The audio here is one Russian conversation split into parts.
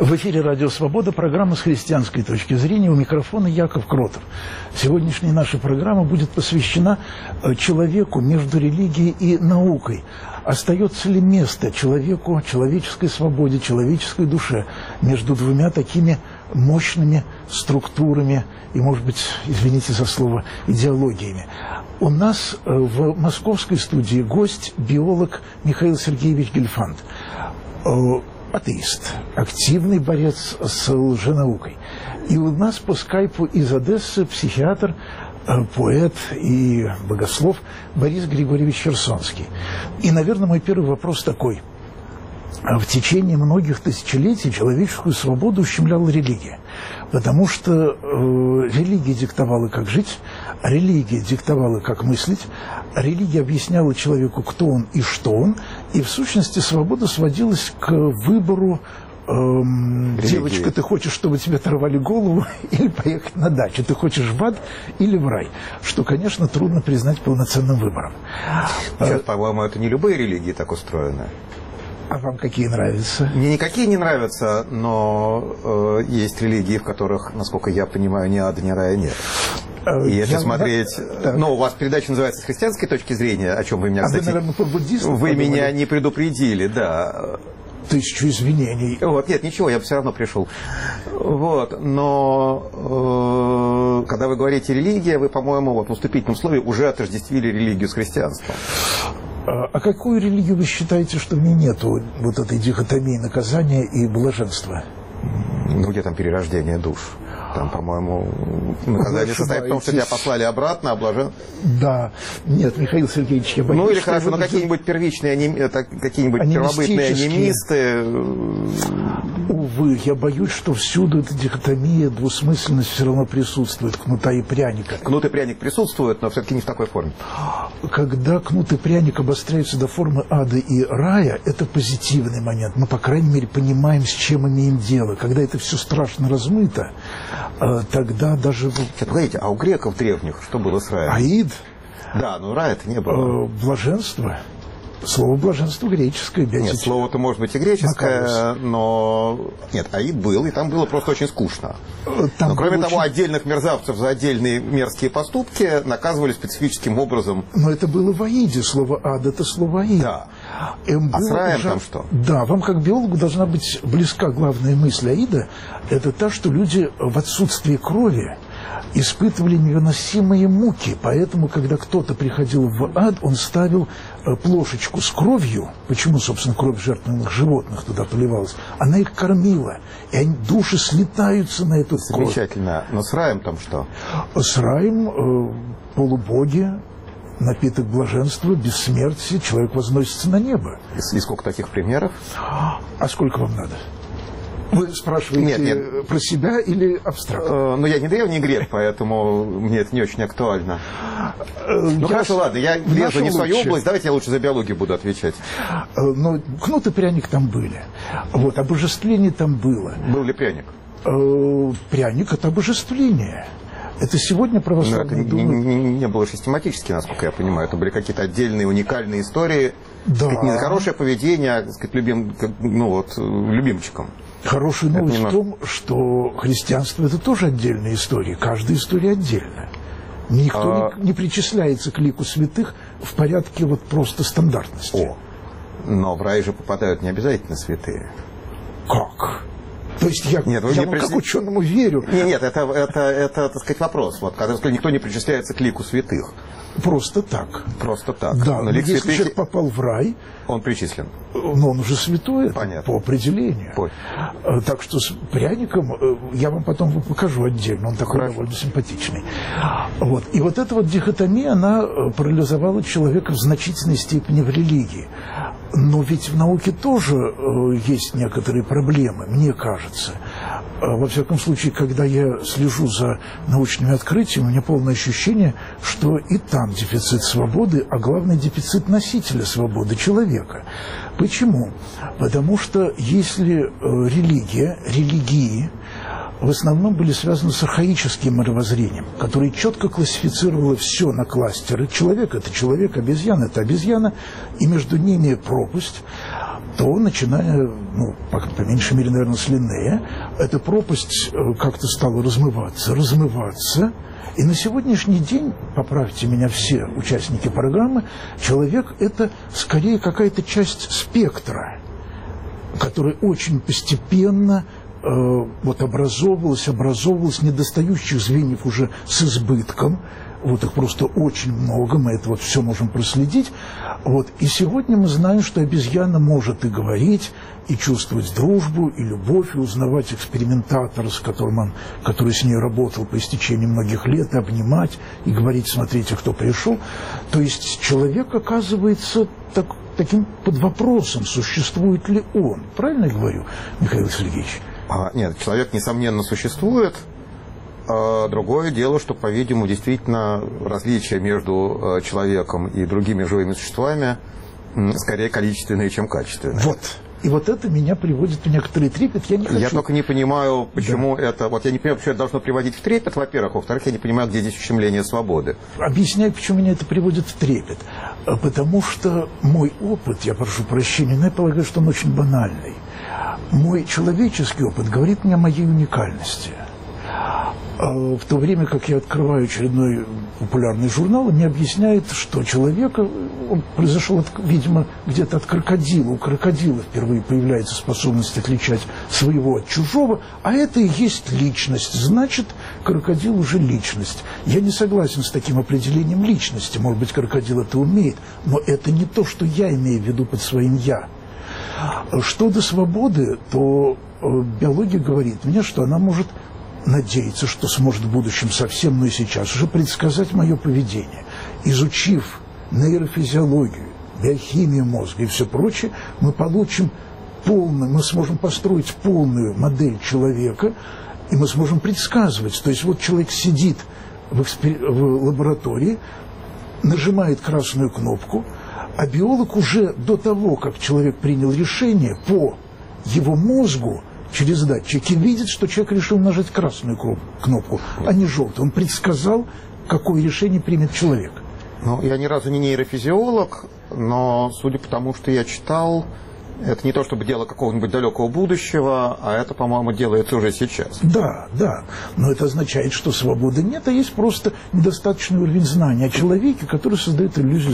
В эфире «Радио Свобода», программа «С христианской точки зрения», у микрофона Яков Кротов. Сегодняшняя наша программа будет посвящена человеку между религией и наукой. Остается ли место человеку, человеческой свободе, человеческой душе между двумя такими мощными структурами и, может быть, извините за слово, идеологиями? У нас в московской студии гость, биолог Михаил Сергеевич Гельфанд. Атеист, активный борец с лженаукой. И у нас по скайпу из Одессы психиатр, поэт и богослов Борис Григорьевич Херсонский. И, наверное, мой первый вопрос такой. В течение многих тысячелетий человеческую свободу ущемляла религия. Потому что религия диктовала, как жить, религия диктовала, как мыслить, религия объясняла человеку, кто он и что он, и в сущности свобода сводилась к выбору: девочка, ты хочешь, чтобы тебе оторвали голову или поехать на дачу? Ты хочешь в ад или в рай? Что, конечно, трудно признать полноценным выбором. Сейчас, по-моему, это не любые религии так устроены. А вам какие нравятся? Мне никакие не нравятся, но есть религии, в которых, насколько я понимаю, ни ада, ни рая нет. И если смотреть... Ну, у вас передача называется «С христианской точки зрения», о чем вы меня, кстати... вы, наверное, по-буддисту Вы меня не предупредили, да. Тысячу извинений. Вот, нет, ничего, я бы все равно пришел. Вот, но когда вы говорите «религия», вы, по-моему, вот в вступительном слове уже отождествили религию с христианством. А какую религию вы считаете, что в ней нету вот этой дихотомии наказания и блаженства? Ну, где там перерождение душ? Там, по-моему, наказание состоит в том, что тебя послали обратно, а блажен... Да. Нет, Михаил Сергеевич, я боюсь... Ну, или хорошо, но какие-нибудь первичные, какие-нибудь первобытные анимисты... Увы, я боюсь, что всюду эта дихотомия, двусмысленность все равно присутствует, кнута и пряника. Кнут и пряник присутствуют, но все-таки не в такой форме. Когда кнут и пряник обостряются до формы ада и рая, это позитивный момент. Мы, по крайней мере, понимаем, с чем имеем дело. Когда это все страшно размыто, тогда даже... Погодите, а у греков древних что было с раем? Аид. Да, но рая-то не было. Блаженство. Слово «блаженство» греческое. Нет, слово-то может быть и греческое, но... Нет, аид был, и там было просто очень скучно. Но, кроме того, отдельных мерзавцев за отдельные мерзкие поступки наказывали специфическим образом. Но это было в аиде. Слово «ад» — это слово «аид». Да. А с раем там что? Да, вам как биологу должна быть близка главная мысль аида. Это та, что люди в отсутствии крови испытывали невыносимые муки. Поэтому, когда кто-то приходил в ад, он ставил плошечку с кровью. Почему, собственно, кровь жертвенных животных туда поливалась? Она их кормила. И души слетаются на эту кровь. Замечательно. Но с раем там что? С раем полубоги, напиток блаженства, бессмертие, человек возносится на небо. И сколько таких примеров? А сколько вам надо? Вы спрашиваете нет. Про себя или абстрактно? Ну, я не древний грек, поэтому мне это не очень актуально. Ну, хорошо, ладно, я лезу не в свою область, давайте я лучше за биологию буду отвечать. Но кнут и пряник там были. Вот, обожествление там было. Был ли пряник? Пряник – это обожествление. Это сегодня православные думают... Это не было систематически, насколько я понимаю. Это были какие-то отдельные, уникальные истории. Да. Не за хорошее поведение, а, так сказать, любимчиком. Хорошая новость в том, что христианство – это тоже отдельная история. Каждая история отдельная. Никто не причисляется к лику святых в порядке вот просто стандартности. Но в рай же попадают не обязательно святые. Как? То есть я вам как ученому верю. Нет, это, так сказать, вопрос. Вот, когда никто не причисляется к лику святых. Просто так. Просто так. Да, но если человек попал в рай... Он причислен. Но он уже святой. Понятно. По определению. Так что с пряником я вам потом покажу отдельно. Он такой довольно симпатичный. Вот. И вот эта вот дихотомия, она парализовала человека в значительной степени в религии. Но ведь в науке тоже есть некоторые проблемы, мне кажется. Во всяком случае, когда я слежу за научными открытиями, у меня полное ощущение, что и там дефицит свободы, а главное дефицит носителя свободы, человека. Почему? Потому что если религии в основном были связаны с архаическим мировоззрением, которое четко классифицировало все на кластеры. Человек – это человек, обезьяна – это обезьяна, и между ними пропасть. то, начиная, ну, по меньшей мере, наверное, с Линнея, эта пропасть как-то стала размываться. И на сегодняшний день, поправьте меня все участники программы, человек – это скорее какая-то часть спектра, которая очень постепенно вот образовывалась, недостающих звеньев уже с избытком. Вот их просто очень много, мы это вот все можем проследить. Вот. И сегодня мы знаем, что обезьяна может и говорить, и чувствовать дружбу, и любовь, и узнавать экспериментатора, который с ней работал по истечении многих лет, и обнимать, и говорить: смотрите, кто пришел. То есть человек оказывается таким под вопросом, существует ли он. Правильно я говорю, Михаил Сергеевич? Нет, человек, несомненно, существует. Другое дело, что, по-видимому, действительно различия между человеком и другими живыми существами скорее количественные, чем качественные. Вот. И вот это меня приводит в некоторый трепет. Я только не понимаю, почему это... Вот я не понимаю, почему это должно приводить в трепет, во-первых. Во-вторых, я не понимаю, где здесь ущемление свободы. Объясняю, почему меня это приводит в трепет. Потому что мой опыт, я прошу прощения, но я полагаю, что он очень банальный. Мой человеческий опыт говорит мне о моей уникальности. В то время, как я открываю очередной популярный журнал, мне объясняет, что человек, он произошел, видимо, где-то от крокодила. У крокодила впервые появляется способность отличать своего от чужого, а это и есть личность. Значит, крокодил уже личность. Я не согласен с таким определением личности. Может быть, крокодил это умеет, но это не то, что я имею в виду под своим «я». Что до свободы, то биология говорит мне, что она может надеяться, что сможет в будущем совсем, но и сейчас уже предсказать мое поведение. Изучив нейрофизиологию, биохимию мозга и все прочее, мы сможем построить полную модель человека, и мы сможем предсказывать. То есть вот человек сидит в лаборатории, нажимает красную кнопку, а биолог уже до того, как человек принял решение, по его мозгу через датчики видит, что человек решил нажать красную кнопку, а не желтую. Он предсказал, какое решение примет человек. Ну, я ни разу не нейрофизиолог, но судя по тому, что я читал, это не то чтобы дело какого-нибудь далекого будущего, а это, по-моему, делается уже сейчас. Да, да. Но это означает, что свободы нет, а есть просто недостаточный уровень знания о человеке, который создает иллюзию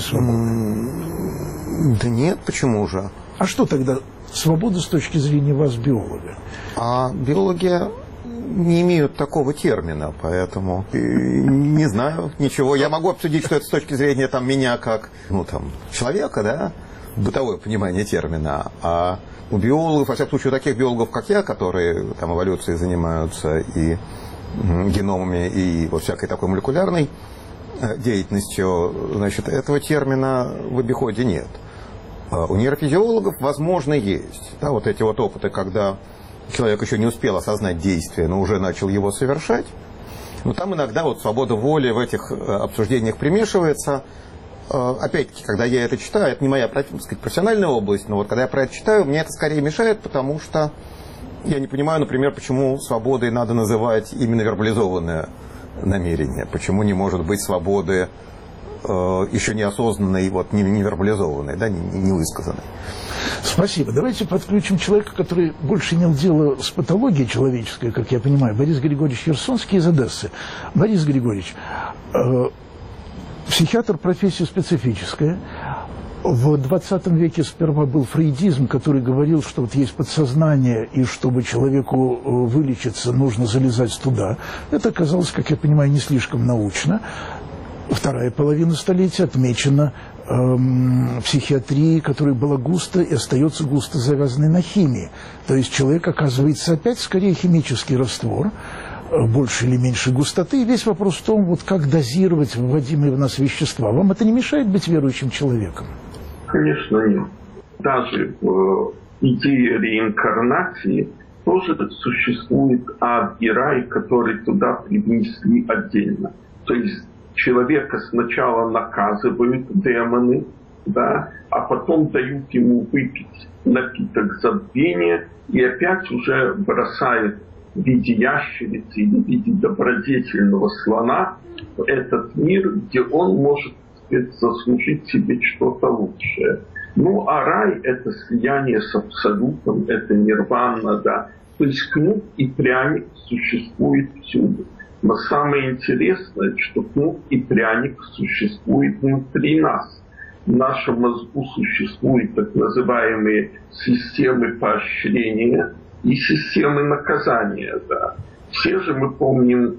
свободы. Да нет, почему же? А что тогда свобода с точки зрения вас, биолога? А биологи не имеют такого термина, поэтому не знаю ничего. Я могу обсудить, что это с точки зрения меня как человека, да, бытовое понимание термина. А у биологов, во всяком случае, у таких биологов, как я, которые эволюцией занимаются и геномами, и вот всякой такой молекулярной деятельностью, значит, этого термина в обиходе нет. У нейрофизиологов, возможно, есть. Да, вот эти вот опыты, когда человек еще не успел осознать действие, но уже начал его совершать. Но там иногда вот свобода воли в этих обсуждениях примешивается. Опять-таки, когда я это читаю, это не моя, так сказать, профессиональная область, но вот когда я про это читаю, мне это скорее мешает, потому что я не понимаю, например, почему свободой надо называть именно вербализованное намерение. Почему не может быть свободы еще неосознанной, не вербализованной, да, не высказанной. Спасибо. Давайте подключим человека, который больше имел дело с патологией человеческой, как я понимаю, Борис Григорьевич Херсонский из Одессы. Борис Григорьевич, психиатр — профессия специфическая. В 20 веке сперва был фрейдизм, который говорил, что вот есть подсознание, и чтобы человеку вылечиться, нужно залезать туда. Это оказалось, как я понимаю, не слишком научно. Вторая половина столетия отмечена психиатрией, которая была густо и остается густо завязанной на химии. То есть человек оказывается опять скорее химический раствор, больше или меньше густоты. И весь вопрос в том, как дозировать вводимые в нас вещества. Вам это не мешает быть верующим человеком? Конечно, нет. Даже в идее реинкарнации тоже существует ад и рай, которые туда привнесли отдельно. То есть человека сначала наказывают демоны, да, а потом дают ему выпить напиток забвения и опять уже бросают в виде ящерицы или в виде добродетельного слона в этот мир, где он может заслужить себе что-то лучшее. Ну, а рай – это слияние с абсолютом, это нирвана, да. То есть кнут и пряник существуют всюду. Но самое интересное, что кнут и пряник существуют внутри нас. В нашем мозгу существуют так называемые системы поощрения и системы наказания, да. Все же мы помним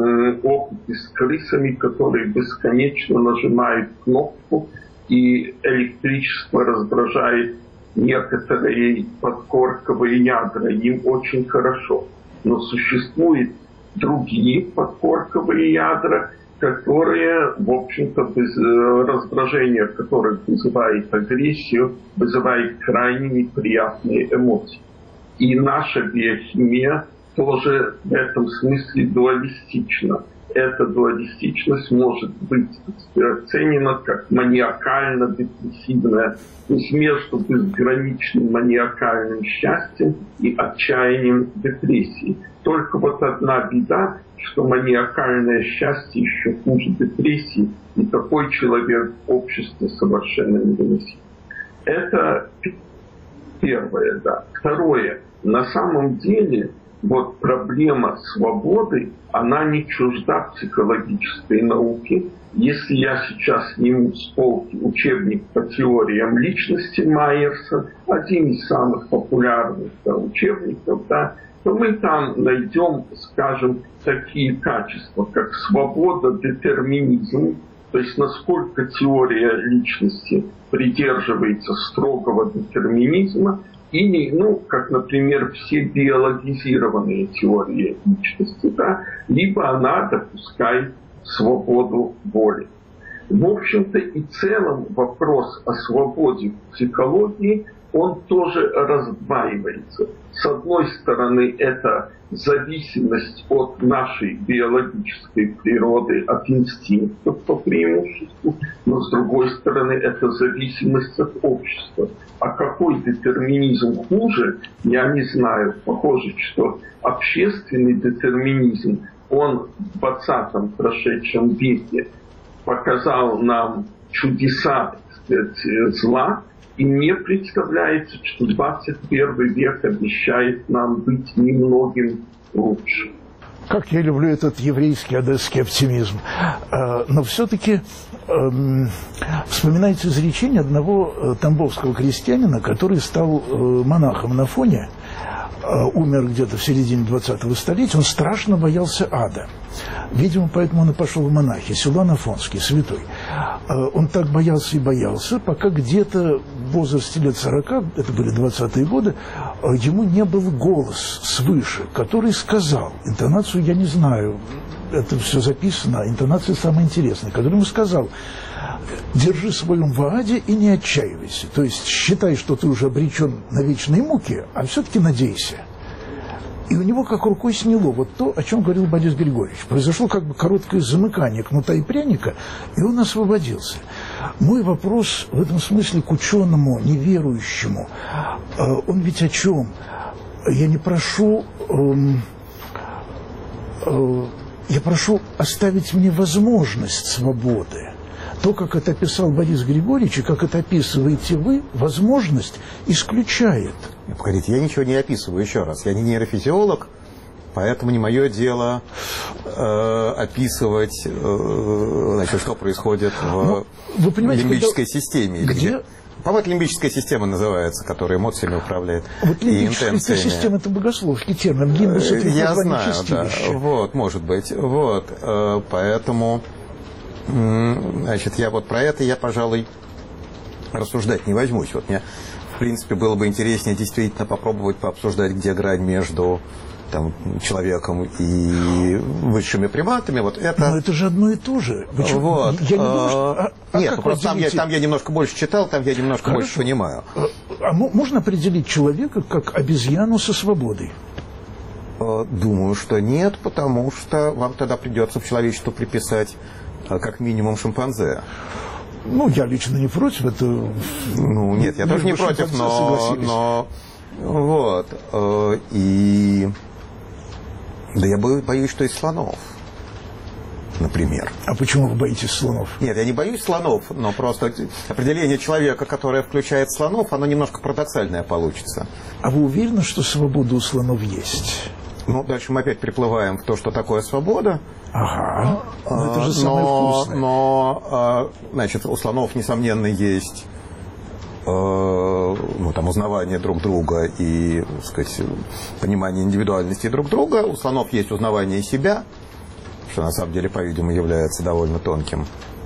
опыты с крысами, которые бесконечно нажимают кнопку, и электричество раздражает некоторые подкорковые ядра. Им очень хорошо. Но существуют другие подкорковые ядра, которые, в общем-то, без раздражения которых вызывает агрессию, вызывает крайне неприятные эмоции. И наша биохимия тоже в этом смысле дуалистична. Эта дуалистичность может быть оценена как маниакально-депрессивная, то есть между безграничным маниакальным счастьем и отчаянием депрессии. Только вот одна беда, что маниакальное счастье еще хуже депрессии, и такой человек в обществе совершенно невыносим. Это первое, да. Второе. На самом деле, вот проблема свободы, она не чужда психологической науки. Если я сейчас сниму с полки учебник по теориям личности Майерса, один из самых популярных учебников, да, то мы там найдем, скажем, такие качества, как свобода, детерминизм, то есть насколько теория личности придерживается строгого детерминизма, или, ну, как, например, все биологизированные теории личности, да, либо она допускает свободу воли. В общем-то и целом вопрос о свободе в психологии, он тоже раздваивается. С одной стороны, это зависимость от нашей биологической природы, от инстинктов по преимуществу, но с другой стороны, это зависимость от общества. А какой детерминизм хуже, я не знаю. Похоже, что общественный детерминизм, он в 20-м прошедшем веке показал нам чудеса, так сказать, зла, и мне представляется, что 21 век обещает нам быть немногим лучше. Как я люблю этот еврейский одесский оптимизм. Но все-таки вспоминается изречение одного тамбовского крестьянина, который стал монахом на Афоне, умер где-то в середине 20-го столетия, он страшно боялся ада. Видимо, поэтому он и пошел в монахи, Силуан Афонский, святой. Он так боялся и боялся, пока где-то в возрасте лет 40, это были 20-е годы, ему не был голос свыше, который сказал, интонацию я не знаю, это все записано, интонация самая интересная, который ему сказал: держи свой ум в аде и не отчаивайся. То есть считай, что ты уже обречен на вечные муки, а все-таки надейся. И у него как рукой сняло вот то, о чем говорил Борис Григорьевич. Произошло как бы короткое замыкание кнута и пряника, и он освободился. Мой вопрос в этом смысле к ученому, неверующему, он ведь о чем? Я не прошу... Я прошу оставить мне возможность свободы. То, как это описал Борис Григорьевич, и как это описываете вы, возможность исключает. Погодите, я ничего не описываю, еще раз. Я не нейрофизиолог, поэтому не мое дело описывать, значит, что происходит в лимбической системе. Где... По-моему, лимбическая система называется, которая эмоциями управляет. Вот лимбическая система – это богословский термин. Лимбус – это я знаю, да. Вот, может быть. Вот, поэтому, значит, я вот про это, пожалуй, рассуждать не возьмусь. Вот мне, в принципе, было бы интереснее действительно попробовать пообсуждать, где грань между там, человеком и высшими приматами. Вот это... Но это же одно и то же. Вот. Я не думаю, что... Нет, просто там я немножко больше читал, там я немножко больше понимаю. А можно определить человека как обезьяну со свободой? Думаю, что нет, потому что вам тогда придется в человечеству приписать как минимум шимпанзе. Ну, я лично не против, это... Ну, нет, я тоже не против, но... Вот. И... Да я боюсь, что из слонов. например. А почему вы боитесь слонов? Нет, я не боюсь слонов, но просто определение человека, которое включает слонов, оно немножко парадоксальное получится. А вы уверены, что свобода у слонов есть? Ну, дальше мы опять приплываем в то, что такое свобода. Ага, это же самое вкусное. Но, значит, у слонов, несомненно, есть там, узнавание друг друга и, так сказать, понимание индивидуальности друг друга. У слонов есть узнавание себя, что на самом деле, по-видимому, является довольно тонким.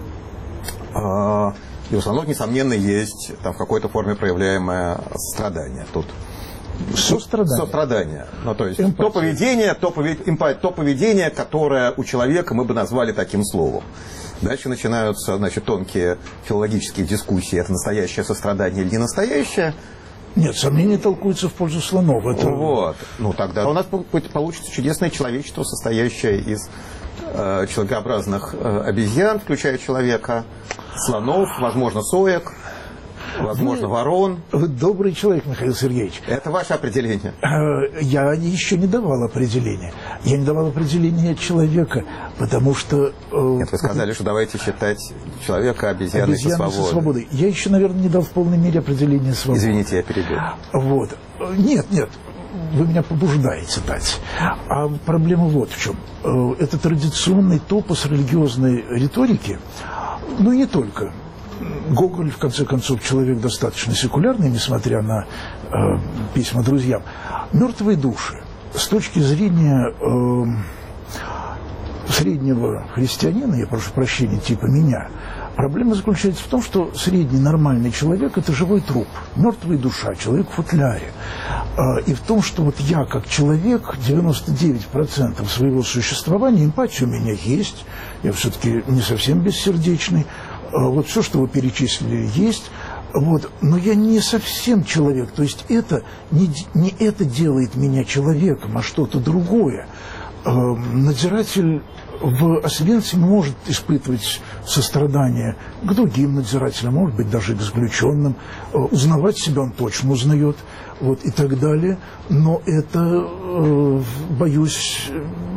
И у слонов, несомненно, есть там в какой-то форме проявляемое сострадание. Тут сострадание. Ну, то есть то поведение, которое у человека мы бы назвали таким словом. Дальше начинаются, значит, тонкие филологические дискуссии. Это настоящее сострадание или не настоящее? Нет, сомнения толкуются в пользу слонов. Это... Вот. Ну, тогда у нас получится чудесное человечество, состоящее из человекообразных обезьян, включая человека, слонов, возможно, соек, возможно, ворон. Вы добрый человек, Михаил Сергеевич. Это ваше определение. Я еще не давал определения. Я не давал определения человека, потому что... Нет, вы сказали, что давайте считать человека обезьяной со свободой. Я еще, наверное, не дал в полной мере определения свободы. Извините, я перебил. Вот. Нет. Вы меня побуждаете дать. А проблема вот в чем. Это традиционный топос религиозной риторики, но не только. Гоголь, в конце концов, человек достаточно секулярный, несмотря на письма друзьям. Мертвые души. С точки зрения среднего христианина, я прошу прощения, типа меня, проблема заключается в том, что средний нормальный человек – это живой труп, мертвая душа, человек в футляре. И в том, что вот я, как человек, 99% своего существования, эмпатия у меня есть, я все-таки не совсем бессердечный, вот все, что вы перечислили, есть, вот, но я не совсем человек, то есть это не это делает меня человеком, а что-то другое. Надзиратель в Освенциме может испытывать сострадание к другим надзирателям, может быть, даже к заключенным. Узнавать себя он точно узнает, вот, и так далее. Но это, боюсь,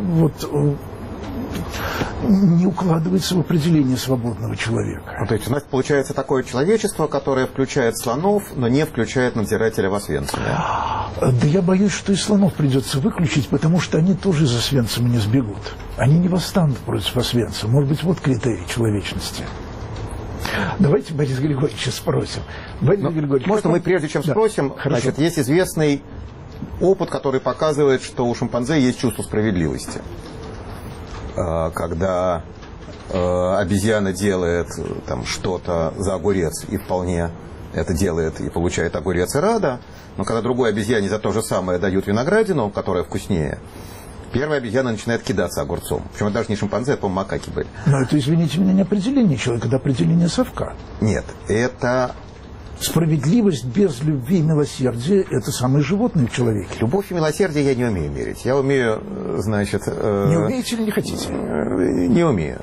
не укладывается в определение свободного человека. То есть у нас получается такое человечество, которое включает слонов, но не включает надзирателя в Освенциме. Да я боюсь, что и слонов придется выключить, потому что они тоже из Освенцима не сбегут. Они не восстанут против Освенцима. Может быть, вот критерий человечности. Давайте Бориса Григорьевича спросим. Может, мы прежде чем спросим, значит, есть известный опыт, который показывает, что у шимпанзе есть чувство справедливости. Когда обезьяна делает там что-то за огурец и вполне это делает и получает огурец и рада, но когда другой обезьяне за то же самое дают виноградину, которая вкуснее, первая обезьяна начинает кидаться огурцом. Причем это даже не шимпанзе, это, по-моему, макаки были. Но это, извините меня, не определение человека, это определение совка. Нет, это... Справедливость без любви и милосердия – это самые животные в человеке. Любовь и милосердие я не умею мерить. Я умею, значит... Не умеете или не хотите? Не умею.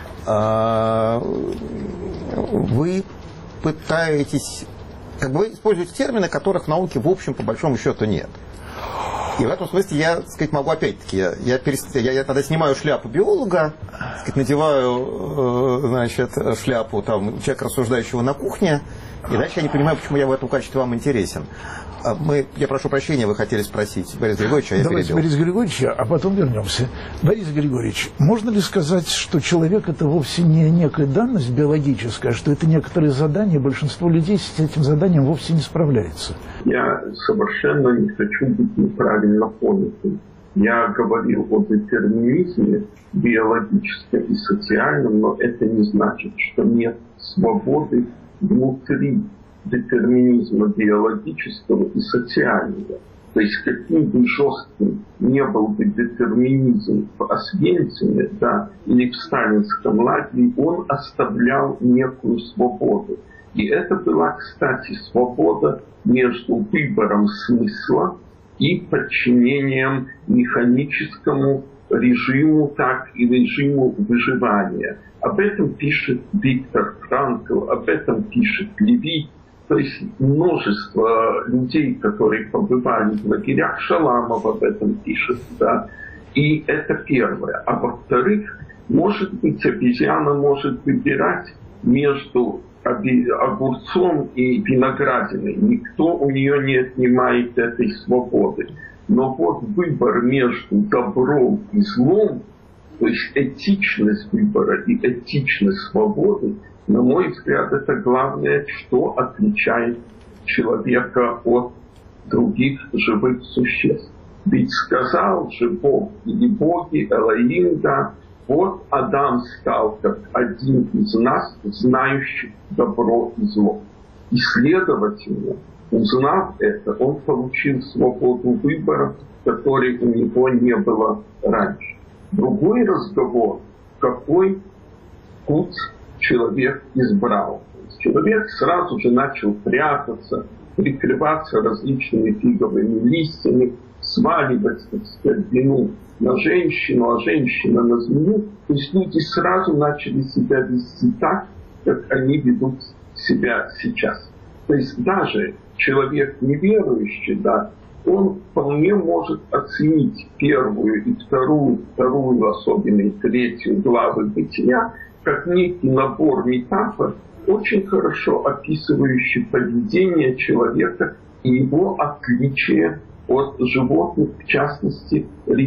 Вы пытаетесь... вы используете термины, которых в науке, в общем, по большому счету, нет. И в этом смысле я, так сказать, могу опять-таки... Я тогда снимаю шляпу биолога, так сказать, надеваю, значит, шляпу там, человека, рассуждающего на кухне, и дальше я не понимаю, почему я в этом качестве вам интересен. Я прошу прощения, вы хотели спросить Бориса Григорьевича, а я Давайте перебил. Бориса Григорьевича, а потом вернемся. Борис Григорьевич, можно ли сказать, что человек – это вовсе не некая данность биологическая, а что это некоторые задания, большинство людей с этим заданием вовсе не справляется? Я совершенно не хочу быть неправильно понятым. Я говорил о детерминизме биологическом и социальном, но это не значит, что нет свободы внутри детерминизма биологического и социального. То есть каким бы жестким не был бы детерминизм в Освенциме, да, или в сталинском лагере, он оставлял некую свободу. И это была, кстати, свобода между выбором смысла и подчинением механическому режиму, так и режиму выживания. Об этом пишет Виктор Франкл, об этом пишет Леви. То есть множество людей, которые побывали в лагерях, Шаламов об этом пишет. Да? И это первое. А во-вторых, Может быть, обезьяна может выбирать между огурцом и виноградиной. Никто у нее не отнимает этой свободы. Но вот выбор между добром и злом, то есть этичность выбора и этичность свободы, на мой взгляд, это главное, что отличает человека от других живых существ. Ведь сказал же Бог или боги, Элоим, да, вот Адам стал как один из нас, знающих добро и зло. И следовательно, узнав это, он получил свободу выбора, которой у него не было раньше. Другой разговор, какой путь человек избрал. Человек сразу же начал прятаться, прикрываться различными фиговыми листьями, сваливать, так сказать, вину на женщину, а женщина на змею. То есть люди сразу начали себя вести так, как они ведут себя сейчас. То есть даже человек неверующий, да, он вполне может оценить первую и вторую, особенно и третью главы Бытия, как некий набор метафор, очень хорошо описывающий поведение человека и его отличие от животных, в частности,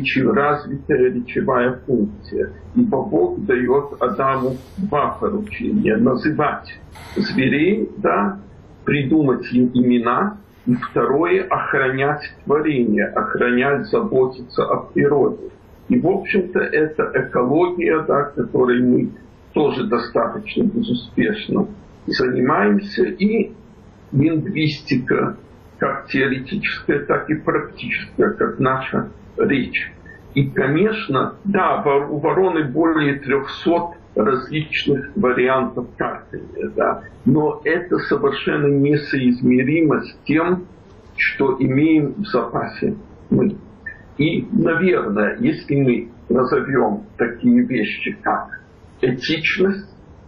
развитая речевая функция. Ибо Бог дает Адаму два поручения: называть зверей, да, придумать им имена, и второе — охранять творение, охранять, заботиться о природе. И, в общем-то, это экология, да, которой мы тоже достаточно безуспешно занимаемся, и лингвистика, как теоретическая, так и практическая, как наша речь. И, конечно, да, у вороны более 300 различных вариантов карканья, да, но это совершенно несоизмеримо с тем, что имеем в запасе мы. И, наверное, если мы назовем такие вещи, как этичность,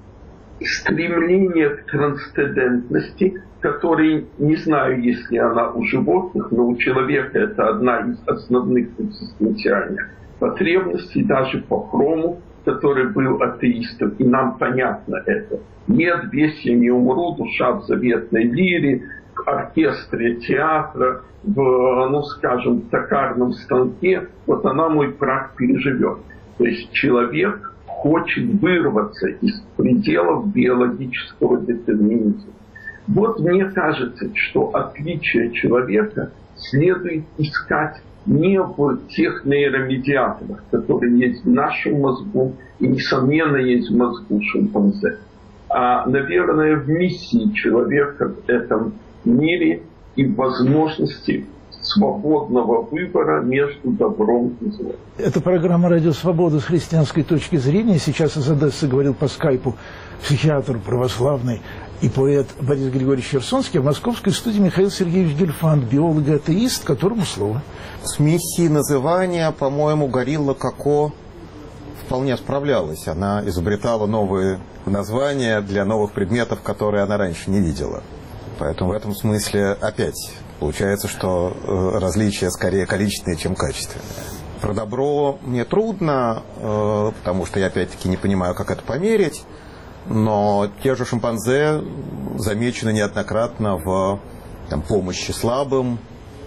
стремление к трансцендентности, который, не знаю, есть ли она у животных, но у человека это одна из основных экзистенциальных потребностей, даже по Хрому, который был атеистом, и нам понятно это. Нет, весь я не умру, душа в заветной лире, в оркестре театра, в, ну скажем, токарном станке, вот она мой прах переживет. То есть человек хочет вырваться из пределов биологического детерминизма. Вот мне кажется, что отличие человека следует искать не в тех нейромедиаторах, которые есть в нашем мозгу и, несомненно, есть в мозгу шимпанзе, а, наверное, в миссии человека в этом мире и в возможности свободного выбора между добром и злом. Это программа «Радио Свобода» с христианской точки зрения. Сейчас из Одессы говорил по скайпу психиатр православный и поэт Борис Григорьевич Херсонский, а в московской студии Михаил Сергеевич Гельфанд, биолог и атеист, которому слово. С миссией называния, по-моему, Горилла Коко вполне справлялась. Она изобретала новые названия для новых предметов, которые она раньше не видела. Поэтому в этом смысле опять получается, что различия скорее количественные, чем качественные. Про добро мне трудно, потому что я опять-таки не понимаю, как это померить. Но те же шимпанзе замечены неоднократно в помощи слабым,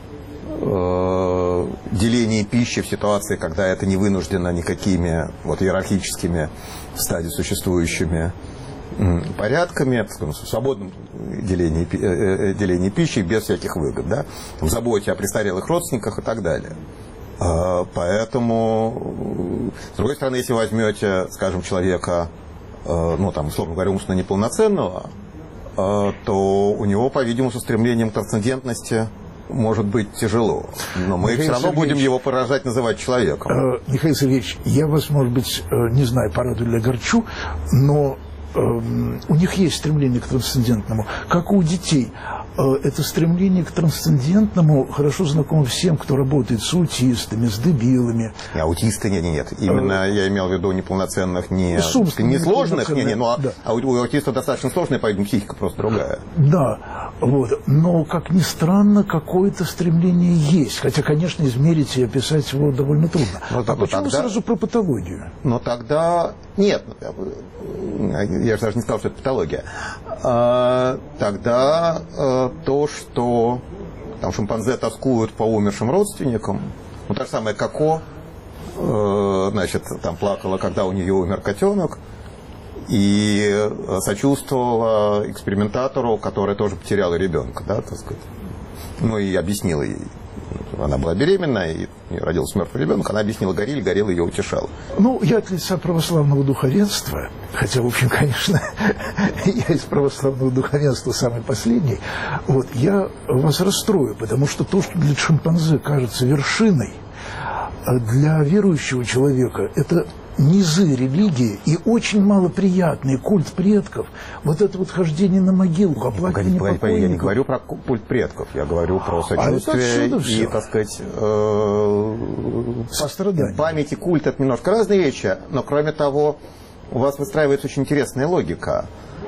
делении пищи в ситуации, когда это не вынуждено никакими иерархическими в стадии существующими порядками, в свободном делении пищи без всяких выгод, да, в заботе о престарелых родственниках и так далее. Поэтому, с другой стороны, если возьмете, скажем, человека, условно говоря, умственно неполноценного, то у него, по-видимому, со стремлением к трансцендентности может быть тяжело. Но мы все равно будем его поражать, называть человеком. Михаил Сергеевич, я вас, может быть, не знаю, порадую или огорчу, но у них есть стремление к трансцендентному, как и у детей. Это стремление к трансцендентному хорошо знакомо всем, кто работает с аутистами, с дебилами. Аутисты нет. Именно я имел в виду неполноценных, не сложных, а у аутиста достаточно сложная, поэтому психика просто другая. Да. Вот. Но, как ни странно, какое-то стремление есть. Хотя, конечно, измерить и описать его довольно трудно. А почему тогда... сразу про патологию? Но тогда... Нет, я же даже не сказал, что это патология. Тогда то, что там шимпанзе тоскуют по умершим родственникам, ну, та же самая Коко, значит, там плакала, когда у нее умер котенок, и сочувствовала экспериментатору, который тоже потерял ребенка, да, так сказать. Ну, и объяснила ей. Она была беременна, и родился мертвый ребенок, она объяснила Горилле, Горилла ее утешала. Ну, я от лица православного духовенства, хотя, в общем, конечно, я из православного духовенства самый последний, вот, я вас расстрою, потому что то, что для шимпанзе кажется вершиной, для верующего человека это низы религии и очень малоприятный культ предков. Вот это вот хождение на могилу, оплакивание покойников. Я не говорю про культ предков, я говорю про сочувствие и, так сказать, сострадание. Память и культ – это немножко разные вещи, но, кроме того, у вас выстраивается очень интересная логика,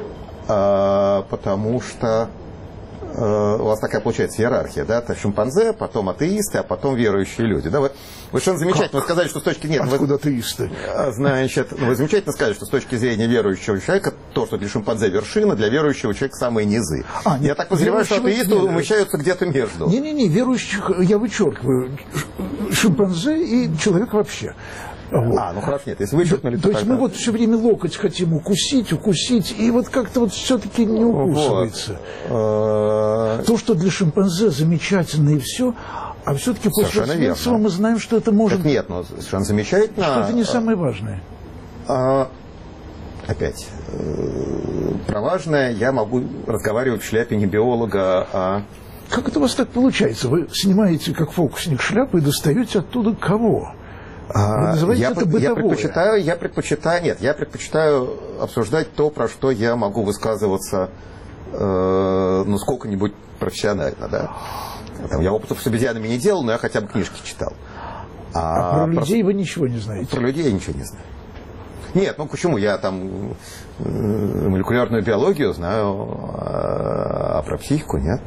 потому что у вас такая получается иерархия, да? То есть шимпанзе, потом атеисты, а потом верующие люди. Да, вы совершенно замечательно сказали, что с точки зрения... Откуда атеисты? Значит, вы замечательно сказали, что с точки зрения верующего человека, то, что для шимпанзе вершина, для верующего человека самые низы. Я так подозреваю, что атеисты умещаются где-то между. Не-не-не, верующих я вычеркиваю. Шимпанзе и человек вообще. Вот. Ну хорошо, нет, если вычеркнули, то есть мы вот все время локоть хотим укусить, и вот как-то вот все-таки не укусывается. Вот. То, что для шимпанзе замечательно и все, а все-таки после смерти мы знаем, что это может... Так нет, но совершенно замечательно. Что это не самое важное. Опять, про важное я могу разговаривать в шляпе не биолога, Как это у вас так получается? Вы снимаете, как фокусник, шляпу и достаете оттуда кого? Я предпочитаю обсуждать то, про что я могу высказываться сколько-нибудь профессионально, да. Я опытов с обезьянами не делал, но я хотя бы книжки читал. Про людей вы ничего не знаете? Про людей я ничего не знаю. Нет, почему? Я там молекулярную биологию знаю, а про психику нет.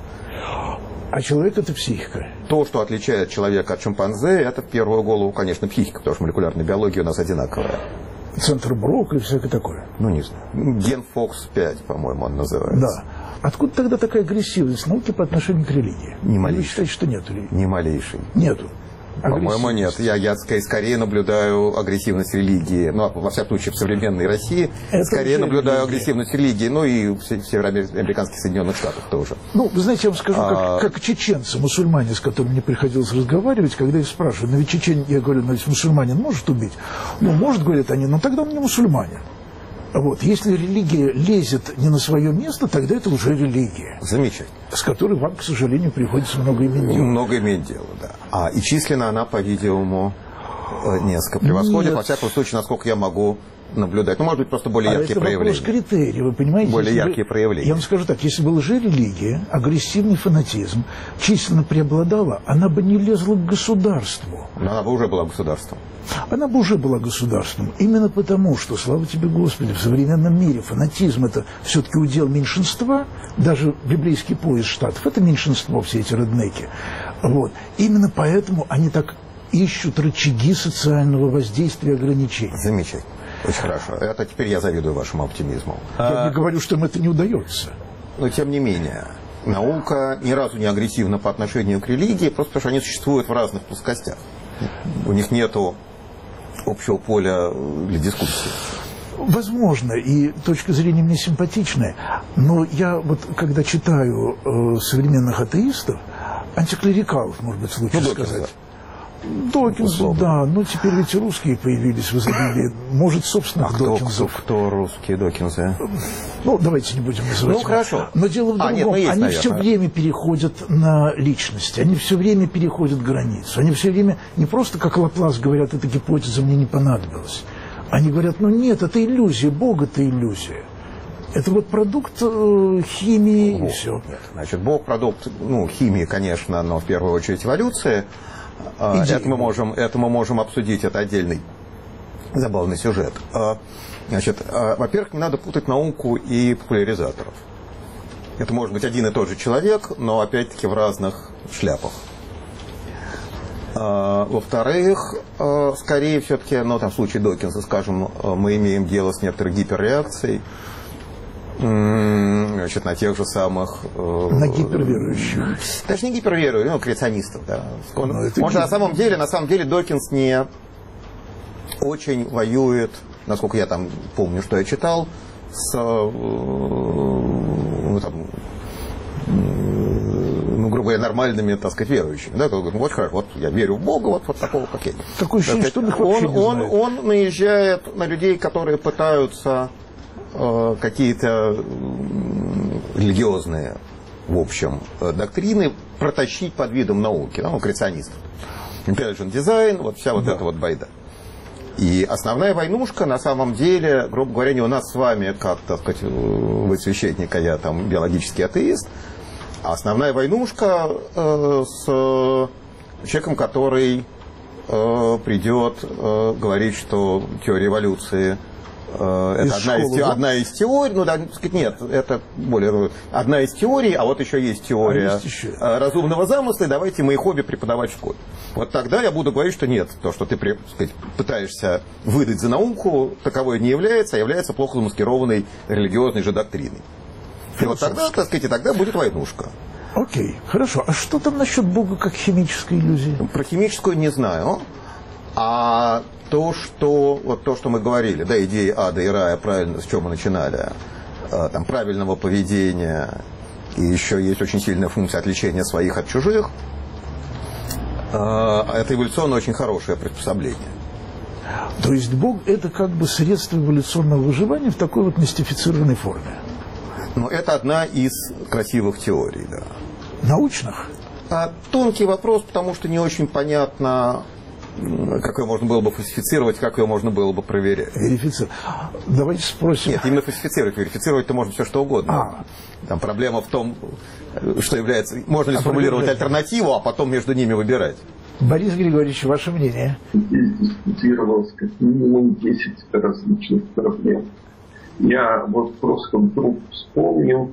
А человек – это психика. То, что отличает человека от шимпанзе, это в первую голову, конечно, психика, потому что молекулярная биология у нас одинаковая. Центр Брока и всякое такое. Не знаю. Ген Фокс-5, по-моему, он называется. Да. Откуда тогда такая агрессивность науки по отношению к религии? Ни малейшей. Вы считаете, что нету религии? Ни малейшей. Нету. По-моему, нет. Я скорее наблюдаю агрессивность религии. Во всяком случае, в современной России скорее наблюдаю агрессивность религии. И в североамериканских Соединенных Штатах тоже. Вы знаете, я вам скажу, как чеченцы, мусульмане, с которыми мне приходилось разговаривать, когда их спрашивают, но ведь чечен, я говорю, ведь мусульманин может убить? Может, говорят они, но тогда он не мусульманин. Вот. Если религия лезет не на свое место, тогда это уже религия. Замечательно. С которой вам, к сожалению, приходится много иметь дело. Много иметь дело, да. И численно она, по-видимому, несколько превосходит. Нет. Во всяком случае, насколько я могу наблюдать. Может быть, просто более яркие проявления. Это вопрос критерия, вы понимаете? Более яркие проявления. Я вам скажу так, если бы лжерелигия, агрессивный фанатизм численно преобладала, она бы не лезла к государству. Но она бы уже была государством. Она бы уже была государством. Именно потому, что, слава тебе, Господи, в современном мире фанатизм – это все-таки удел меньшинства, даже библейский пояс штатов – это меньшинство, все эти реднеки. Вот. Именно поэтому они так ищут рычаги социального воздействия и ограничений. Замечательно. Очень хорошо. Это теперь я завидую вашему оптимизму. Я не говорю, что им это не удается. Но тем не менее, наука ни разу не агрессивна по отношению к религии, просто потому что они существуют в разных плоскостях. У них нету общего поля для дискуссии. Возможно, и точка зрения мне симпатичная, но я вот, когда читаю современных атеистов, антиклерикалов, может быть, лучше сказать. Докинза, да, но теперь ведь русские появились в изобилии. Может, собственно, Докинзов. Кто русские Докинзы? Давайте не будем называть. Хорошо. Но дело в другом. Есть, они наверное. все время переходят на личности, они все время переходят границу. Они все время не просто, как Лаплас, говорят, эта гипотеза мне не понадобилась. Они говорят, нет, это иллюзия, Бог – это иллюзия. Это вот продукт химии и все. Нет. Значит, Бог – продукт, химии, конечно, но в первую очередь эволюции. Это мы можем обсудить, это отдельный забавный сюжет. Значит, во-первых, не надо путать науку и популяризаторов. Это может быть один и тот же человек, но опять-таки в разных шляпах. Во-вторых, скорее все-таки, ну, там, в случае Докинса, скажем, мы имеем дело с некоторой гиперреакцией, значит, на тех же самых... На гиперверующих. Даже не гиперверующих, но креационистов, да. Он же на самом деле Докинс не очень воюет, насколько я там помню, что я читал, с, ну, там, ну, грубо говоря, нормальными, так сказать, верующими. Да, говорит, вот хорошо, вот я верю в Бога, вот такого, как я. Такое ощущение, что он наезжает на людей, которые пытаются какие-то религиозные, в общем, доктрины протащить под видом науки, ну, креационистов. Intelligent design, вот вся вот эта вот байда. И основная войнушка, на самом деле, грубо говоря, не у нас с вами, как, так сказать, вы священник, а я там биологический атеист, а основная войнушка с человеком, который придет говорить, что теория эволюции это одна из теорий, ну да, так сказать, нет, это более одна из теорий, а вот еще есть теория разумного замысла, и давайте мы их обе преподавать в школе. Вот тогда я буду говорить, что нет, то, что ты, так сказать, пытаешься выдать за науку, таковой не является, а является плохо замаскированной религиозной же доктриной. И вот тогда, так сказать, и тогда будет войнушка. Окей, хорошо. А что там насчет Бога как химической иллюзии? Про химическую не знаю. А то, что мы говорили, да, идеи ада и рая, правильно, с чего мы начинали, там, правильного поведения, и еще есть очень сильная функция отличения своих от чужих, это эволюционно очень хорошее приспособление. То есть Бог – это как бы средство эволюционного выживания в такой вот мистифицированной форме? Но это одна из красивых теорий, да. Научных? Тонкий вопрос, потому что не очень понятно, как ее можно было бы фальсифицировать, как ее можно было бы проверять. Верифицировать. Давайте спросим. Нет, именно фальсифицировать. Верифицировать-то можно все что угодно. Там проблема в том, что является... Можно ли сформулировать альтернативу, а потом между ними выбирать. Борис Григорьевич, ваше мнение? Здесь дискутировалось как минимум 10 различных проблем. Я вот просто вдруг вспомнил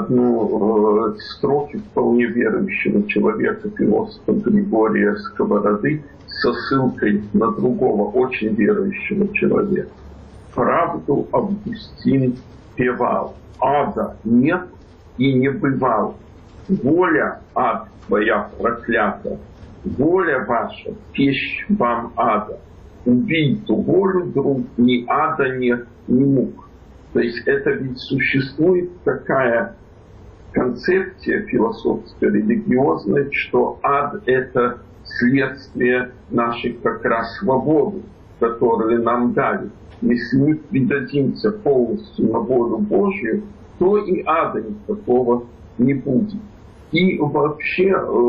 одну строки вполне верующего человека, философа Григория Сковороды, со ссылкой на другого очень верующего человека. Правду Августин певал, ада нет и не бывал. Воля, ад твоя проклята, воля ваша, пищ вам ада. Убей ту волю, друг, ни ада нет, ни мук. То есть это ведь существует такая концепция философская, религиозная, что ад – это следствие нашей как раз свободы, которую нам дали. Если мы придадимся полностью на волю Божью, то и ада никакого не будет. И вообще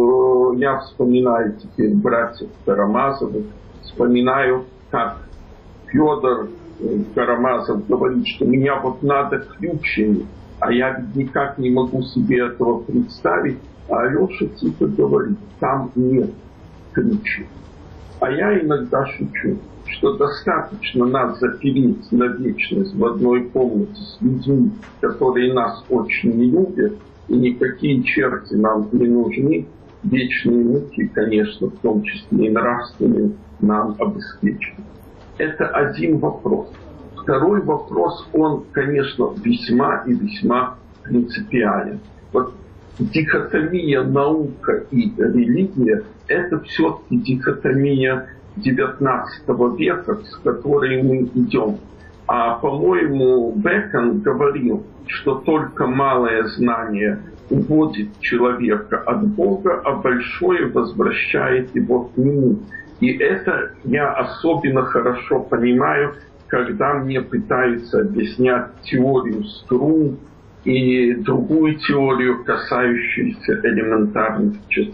я вспоминаю теперь братьев Карамазовых, вспоминаю, как Федор Карамазов говорит, что меня вот надо ключами, а я ведь никак не могу себе этого представить. А Алеша типа говорит, там нет ключей. А я иногда шучу, что достаточно нас запереть на вечность в одной комнате с людьми, которые нас очень не любят, и никакие черти нам не нужны. Вечные муки, конечно, в том числе и нравственные, нам обеспечены. Это один вопрос. Второй вопрос, он, конечно, весьма и весьма принципиален. Вот дихотомия наука и религия – это все-таки дихотомия XIX века, с которой мы идем. А, по-моему, Бэкон говорил, что только малое знание уводит человека от Бога, а большое возвращает его к Нему. И это я особенно хорошо понимаю, когда мне пытаются объяснять теорию струн и другую теорию, касающуюся элементарных частиц.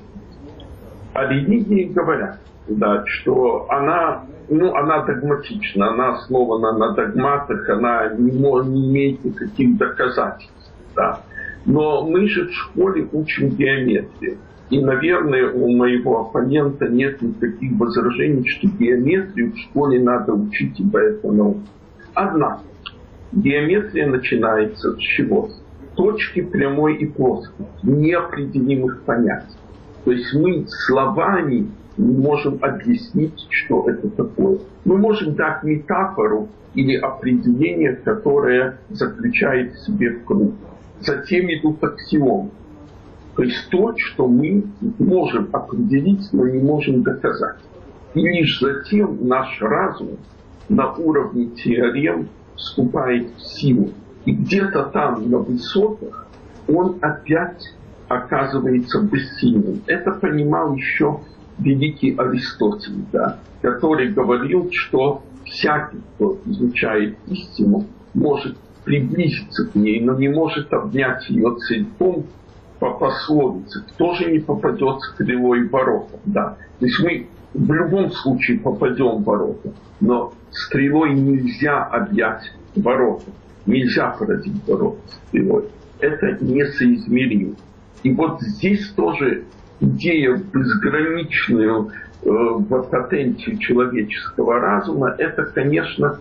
О религии говорят, да, что она догматична, она основана на догматах, она не имеет никаких доказательств. Да. Но мы же в школе учим геометрию. И, наверное, у моего оппонента нет никаких возражений, что геометрию в школе надо учить, ибо это наука. Однако, геометрия начинается с чего? точки прямой и плоской, неопределимых понятий. То есть мы словами не можем объяснить, что это такое. Мы можем дать метафору или определение, которое заключает в себе круг. Затем идут аксиомы. То есть то, что мы можем определить, но не можем доказать. И лишь затем наш разум на уровне теорем вступает в силу. И где-то там, на высотах, он опять оказывается бессильным. Это понимал еще великий Аристотель, да, который говорил, что всякий, кто изучает истину, может приблизиться к ней, но не может обнять ее целиком по пословице. Кто же не попадет стрелой в ворота? Да. То есть мы в любом случае попадем в ворота, но стрелой нельзя объять ворота, нельзя поразить ворота стрелой. Это несоизмеримо. И вот здесь тоже идея безграничную в потенции человеческого разума, это, конечно,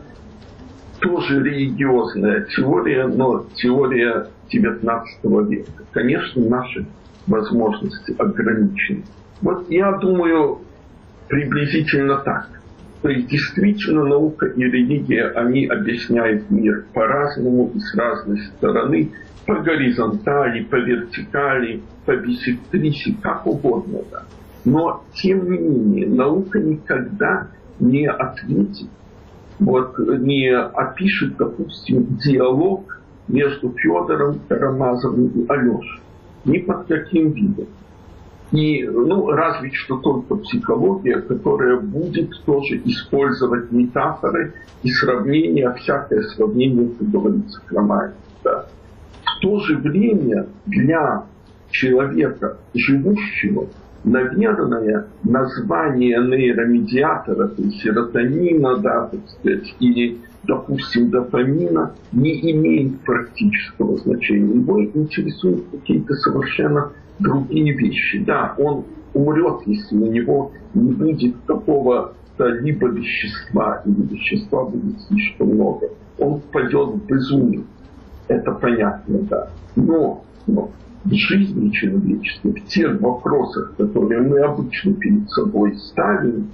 тоже религиозная теория, но теория XIX века. Конечно, наши возможности ограничены. Вот я думаю, приблизительно так. То есть действительно наука и религия, они объясняют мир по-разному и с разной стороны, по горизонтали, по вертикали, по биссектрисе, как угодно. Да. Но, тем не менее, наука никогда не ответит, вот, не опишет, допустим, диалог между Федором Карамазовым и Алешей. Ни под каким видом. И, разве что только психология, которая будет тоже использовать метафоры и сравнения, всякое сравнение, как говорится, хромает. Да. В то же время для человека, живущего, наверное, название нейромедиатора, то есть серотонина, да, так сказать, или, допустим, дофамина, не имеет практического значения. Его интересуют какие-то совершенно другие вещи. Да, он умрет, если у него не будет какого-то либо вещества, или вещества будет слишком много. Он впадет в безумие. Это понятно, да. Но в жизни человеческой, в тех вопросах, которые мы обычно перед собой ставим,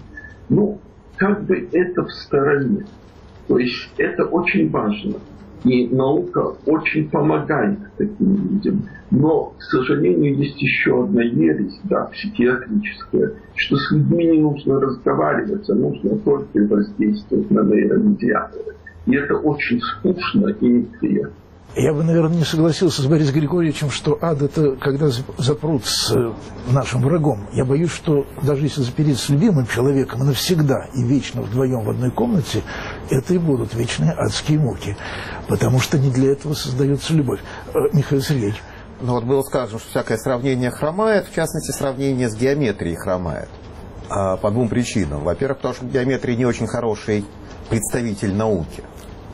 как бы это в стороне. То есть это очень важно. И наука очень помогает таким людям. Но, к сожалению, есть еще одна ересь, да, психиатрическая, что с людьми не нужно разговаривать, а нужно только воздействовать на нейромедиаторы. И это очень скучно и неприятно. Я бы, наверное, не согласился с Борисом Григорьевичем, что ад – это когда запрут с нашим врагом. Я боюсь, что даже если запереть с любимым человеком навсегда и вечно вдвоем в одной комнате, это и будут вечные адские муки. Потому что не для этого создается любовь. Михаил Сергеевич. Вот было сказано, что всякое сравнение хромает, в частности, сравнение с геометрией хромает. По двум причинам. Во-первых, потому что геометрия не очень хороший представитель науки.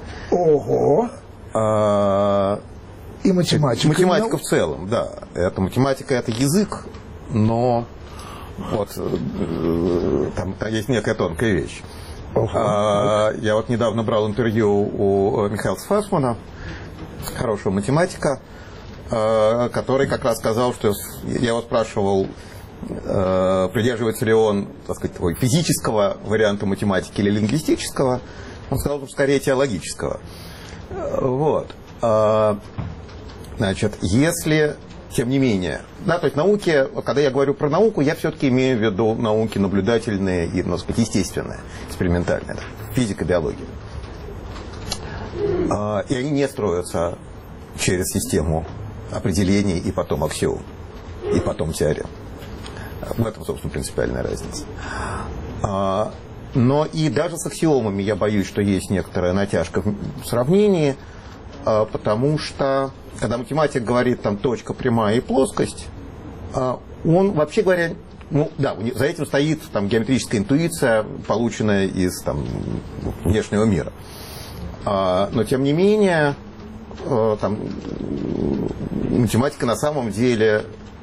Ого! И математика. Математика в целом, да. Математика – это язык, но вот там есть некая тонкая вещь. Я вот недавно брал интервью у Михаила Фасмана, хорошего математика, который как раз сказал, что я его спрашивал, придерживается ли он, так сказать, физического варианта математики или лингвистического. Он сказал, что скорее теологического. Вот. Значит, если, тем не менее, да, то есть науки, когда я говорю про науку, я все-таки имею в виду науки наблюдательные и, так сказать, естественные, экспериментальные, да, физика, биология. И они не строятся через систему определений и потом аксиом, и потом теорем. В этом, собственно, принципиальная разница. Но и даже с аксиомами я боюсь, что есть некоторая натяжка в сравнении, потому что, когда математик говорит там точка, прямая и плоскость, он, вообще говоря, за этим стоит там геометрическая интуиция, полученная из там внешнего мира. Но, тем не менее, там, математика на самом деле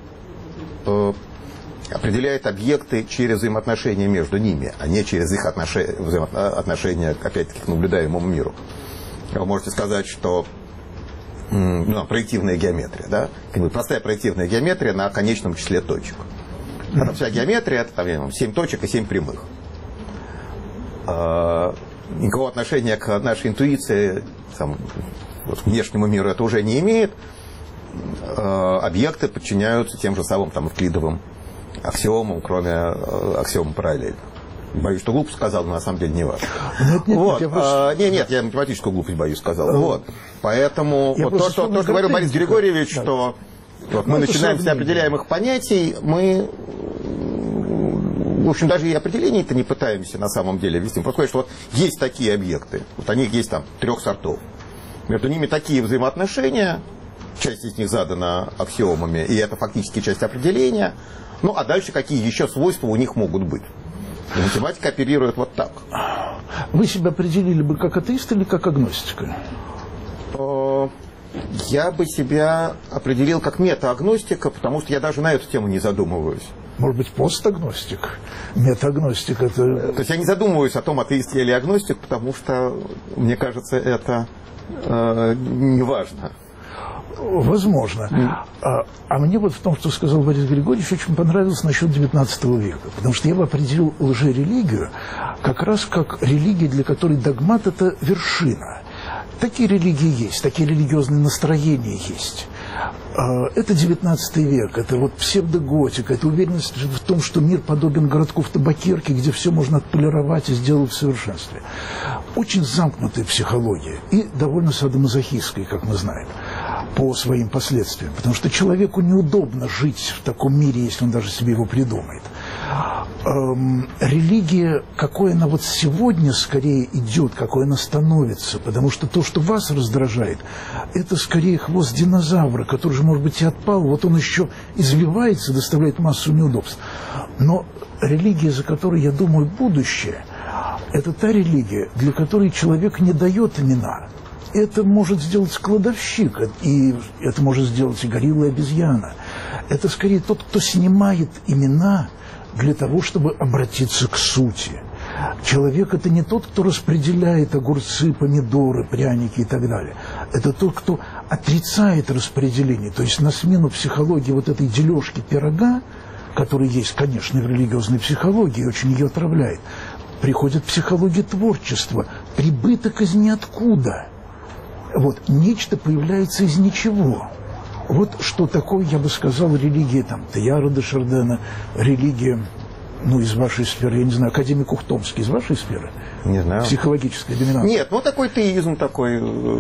определяет объекты через взаимоотношения между ними, а не через их отношения, опять-таки, к наблюдаемому миру. Вы можете сказать, что проективная геометрия, да? Простая проективная геометрия на конечном числе точек. Вся геометрия — это там, 7 точек и 7 прямых. Никакого отношения к нашей интуиции, там, вот, к внешнему миру это уже не имеет. Объекты подчиняются тем же самым там, эвклидовым аксиомам, кроме аксиомы параллели. Боюсь, что глупость сказал, но на самом деле не важно. Нет, я математическую глупость, боюсь, сказал. Вот. Поэтому вот то, что говорил Борис Григорьевич, что вот мы начинаем с неопределяемых понятий, мы, в общем, даже и определений-то не пытаемся на самом деле ввести. Просто говорят, что вот есть такие объекты, вот они есть там 3 сортов. Между ними такие взаимоотношения, часть из них задана аксиомами, и это фактически часть определения. Ну, а дальше какие еще свойства у них могут быть? И математика оперирует вот так. Вы себя определили бы как атеист или как агностика? Я бы себя определил как метаагностика, потому что я даже на эту тему не задумываюсь. Может быть, постагностик? Метаагностик — это... То есть я не задумываюсь о том, атеист я или агностик, потому что, мне кажется, это не важно. Возможно. А мне вот в том, что сказал Борис Григорьевич, очень понравилось насчет XIX века. Потому что я бы определил лжерелигию как раз как религию, для которой догмат – это вершина. Такие религии есть, такие религиозные настроения есть. Это XIX век, это вот псевдоготика, это уверенность в том, что мир подобен городку в табакерке, где все можно отполировать и сделать в совершенстве. Очень замкнутая психология и довольно садомазохистская, как мы знаем, по своим последствиям. Потому что человеку неудобно жить в таком мире, если он даже себе его придумает. Религия, какой она вот сегодня скорее идет, какой она становится, потому что то, что вас раздражает, это скорее хвост динозавра, который же, может быть, и отпал, вот он еще извивается, доставляет массу неудобств. Но религия, за которой, я думаю, будущее, это та религия, для которой человек не дает имена. Это может сделать кладовщик, и это может сделать и горилла, и обезьяна. Это скорее тот, кто снимает имена для того, чтобы обратиться к сути. Человек – это не тот, кто распределяет огурцы, помидоры, пряники и так далее. Это тот, кто отрицает распределение. То есть на смену психологии вот этой дележки пирога, которая есть, конечно, в религиозной психологии, и очень ее отравляет, приходит психология творчества, прибыток из ниоткуда. Вот, нечто появляется из ничего. Вот что такое, я бы сказал, религия там, Тейяра де Шардена, религия, ну, из вашей сферы, я не знаю, академик Ухтомский из вашей сферы? Не знаю. Психологическая доминанция. Нет, ну такой теизм такой.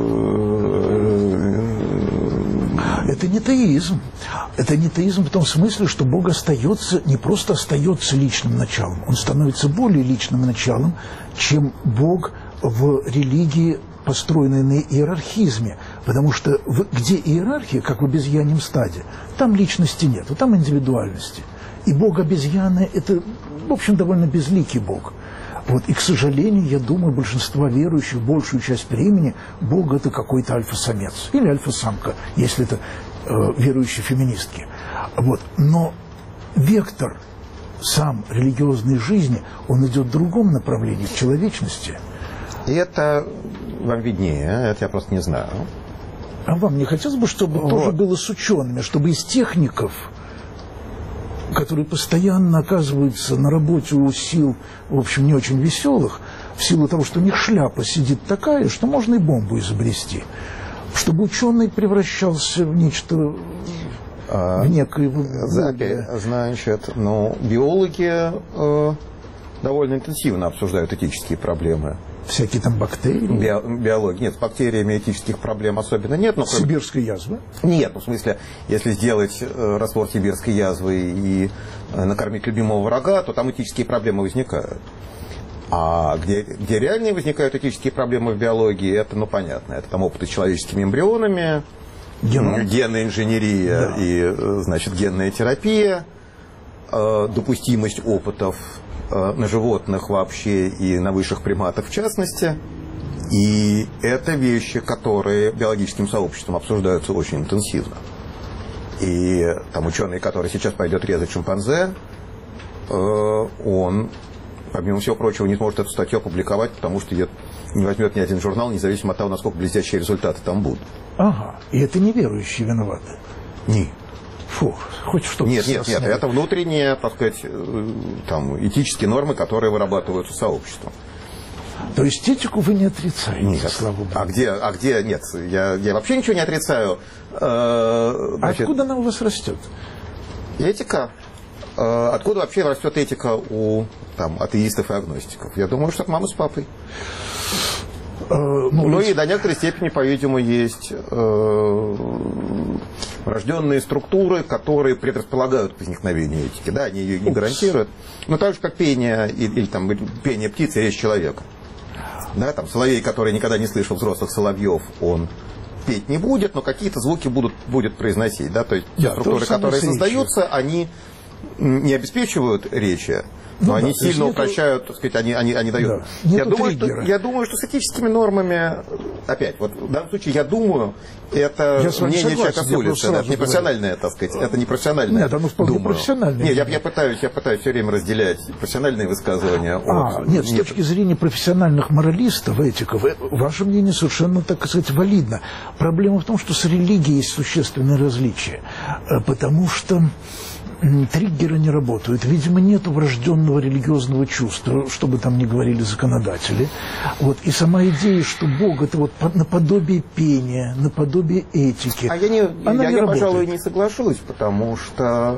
Это не теизм. Это не теизм в том смысле, что Бог остается, не просто остается личным началом, он становится более личным началом, чем Бог в религии, построенной на иерархизме, потому что где иерархия, как в обезьяньем стаде, там личности нет, там индивидуальности. И Бог обезьяны – это, в общем, довольно безликий Бог. Вот. И, к сожалению, я думаю, большинство верующих, большую часть времени, Бог – это какой-то альфа-самец или альфа-самка, если это верующие феминистки. Вот. Но вектор сам религиозной жизни, он идет в другом направлении, в человечности. И это вам виднее, это я просто не знаю. А вам не хотелось бы, чтобы тоже было с учеными, чтобы из техников, которые постоянно оказываются на работе у сил, в общем, не очень веселых, в силу того, что у них шляпа сидит такая, что можно и бомбу изобрести, чтобы ученый превращался в нечто, в некоего... Значит, ну, биологи довольно интенсивно обсуждают этические проблемы. Всякие там бактерии? Биология. Нет, с бактериями этических проблем особенно нет. Но сибирская язва? Нет, ну, в смысле, если сделать раствор сибирской язвы и накормить любимого врага, то там этические проблемы возникают. А где реальные возникают этические проблемы в биологии, это, ну, понятно. Это там опыты с человеческими эмбрионами, генная инженерия, да, и, значит, генная терапия, допустимость опытов на животных вообще и на высших приматах в частности. И это вещи, которые биологическим сообществом обсуждаются очень интенсивно. И там ученый, который сейчас пойдет резать шимпанзе, он, помимо всего прочего, не сможет эту статью опубликовать, потому что ее не возьмет ни один журнал, независимо от того, насколько блестящие результаты там будут. Ага, и это неверующие виноваты? Нет. Фу, хоть что-то. Нет, это внутренние, так сказать, там, этические нормы, которые вырабатываются сообществом. То есть этику вы не отрицаете, нет. слава Богу. А где нет? Я вообще ничего не отрицаю. Значит, откуда она у вас растет? Этика? Откуда вообще растет этика у там, атеистов и агностиков? Я думаю, что от мамы с папой. Ну и до некоторой степени, по-видимому, есть врожденные структуры, которые предрасполагают к возникновению этики. Да, они ее не гарантируют. Но так же, как пение или там, пение птицы, речь человека. Да, там соловей, который никогда не слышал взрослых соловьев, он петь не будет, но какие-то звуки будет произносить. Да? То есть те структуры, которые создаются, они не обеспечивают речи, но они сильно упрощают, так сказать, они дают. Да. Я думаю, что с этическими нормами, опять, вот в данном случае, я думаю, это мнение человека с улицы, это не профессиональное, так сказать, это не профессиональное. Нет, оно вполне профессиональное. Нет, я пытаюсь все время разделять профессиональные высказывания от... Нет, с точки зрения профессиональных моралистов, этиков, ваше мнение совершенно, так сказать, валидно. Проблема в том, что с религией есть существенные различия, потому что триггеры не работают. Видимо, нет врожденного религиозного чувства, что бы там ни говорили законодатели. Вот. И сама идея, что Бог — это вот наподобие пения, наподобие этики. А я пожалуй, не соглашусь, потому что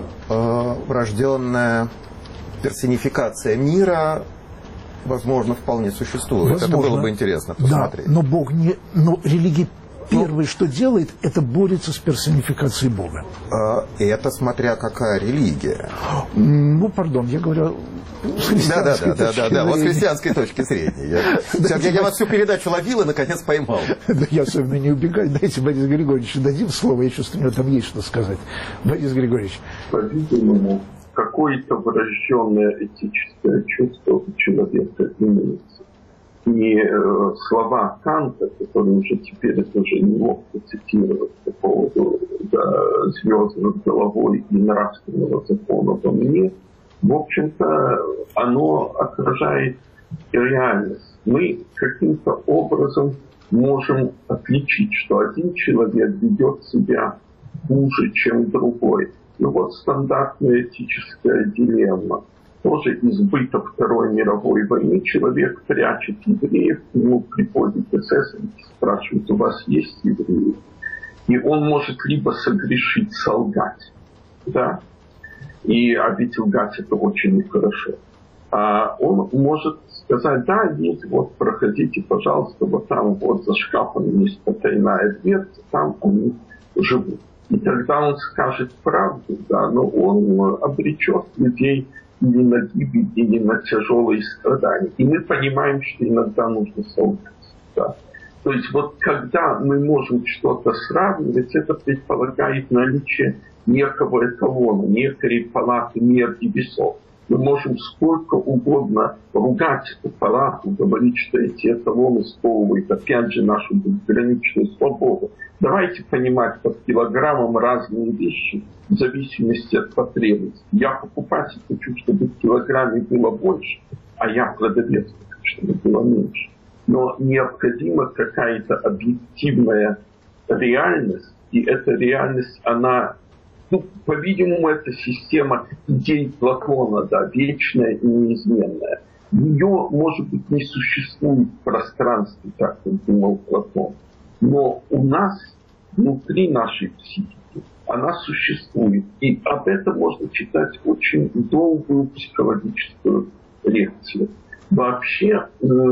врожденная персонификация мира, возможно, вполне существует. Возможно. Это было бы интересно посмотреть. Да, но Бог не... Но религия первое, что делает, это борется с персонификацией Бога. Это смотря какая религия. Ну, пардон, я говорю с христианской точки зрения. Да, вот с христианской точки зрения. Я вас всю передачу ловил и, наконец, поймал. Да, я особенно не убегаю. Дайте Борису Григорьевичу дадим слово, я чувствую, у него там есть что сказать. Борис Григорьевич. По-видимому, какое-то врожденное этическое чувство у человека имеется. И слова Канта, которые уже теперь это уже не мог цитировать по поводу звезд над головой и нравственного закона во мне, в общем-то, оно отражает реальность. Мы каким-то образом можем отличить, что один человек ведет себя хуже, чем другой. Ну вот стандартная этическая дилемма. Тоже из быта Второй мировой войны человек прячет евреев, к нему приходит эсэсовец, спрашивает, у вас есть евреи? И он может либо согрешить, солгать, да, а ведь лгать это очень нехорошо. А он может сказать, да, есть, вот проходите, пожалуйста, вот там вот за шкафом есть потайная дверца, там они живут. И тогда он скажет правду, да, но он обречет людей или на гибель, или на тяжелые страдания. И мы понимаем, что иногда нужно солгать. Да. То есть вот когда мы можем что-то сравнивать, это предполагает наличие некого эталона, некой палаты мер и весов. Мы можем сколько угодно ругать эту палату, говорить, что эти эталоны сковывают, опять же, нашу безграничную свободу. Давайте понимать под килограммом разные вещи в зависимости от потребностей. Я покупатель хочу, чтобы в килограмме было больше, а я продавец хочу, чтобы было меньше. Но необходима какая-то объективная реальность, и эта реальность, она, по-видимому, это система идей Платона, да, вечная и неизменная. Ее, может быть, не существует в пространстве, так как думал Платон. Но у нас, внутри нашей психики, она существует. И об этом можно читать очень долгую психологическую лекцию. Вообще,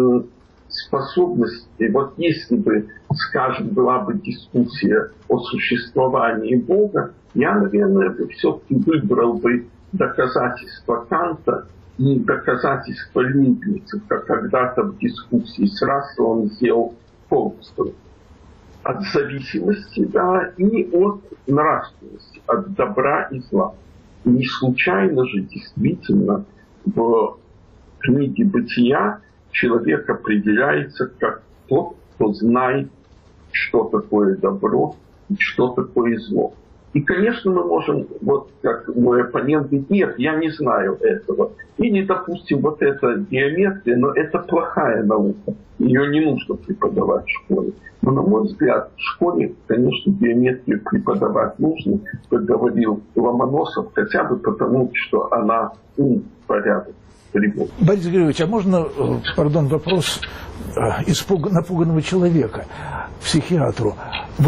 способности, вот если бы, скажем, была бы дискуссия о существовании Бога, я, наверное, бы все-таки выбрал бы доказательства Канта и доказательства Лейбница, как когда-то в дискуссии с Расселом сделал Холмстон. От зависимости, да, и от нравственности, от добра и зла. И не случайно же действительно в книге «Бытия» человек определяется как тот, кто знает, что такое добро и что такое зло. И, конечно, мы можем, вот как мой оппонент говорит, нет, я не знаю этого. Или, допустим, вот эта геометрия, но это плохая наука. Ее не нужно преподавать в школе. Но, на мой взгляд, в школе, конечно, биометрию преподавать нужно, как говорил Ломоносов, хотя бы потому, что она порядок приводит. Борис Григорьевич, а можно, вопрос напуганного человека, психиатру?